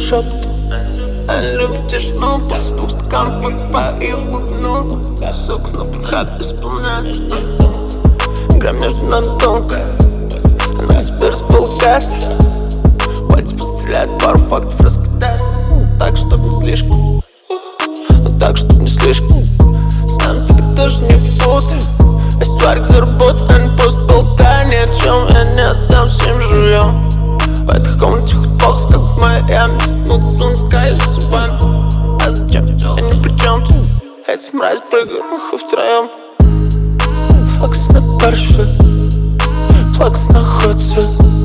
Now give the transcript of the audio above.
шепотом. Я люблю тишину, после 2 стаканов покупаю глубину. Сука, но проход исполняет. Игра между нами тонкая, она себе располагает. Пальцы постреляют, пару фактов раскидает. Так, чтоб не слишком, но так, чтоб не слишком. С нами ты так тоже не путай. Я стварик за работу, а не просто болтай. Ни о чем я не отдам всем живьем. В этой комнате хоть бокс, как в Майами. Ну ты сон скайли зубами. А зачем? Я ни при чем тут. Эти мрази прыгают, мы втроем. Флакс на парше, флакс находится.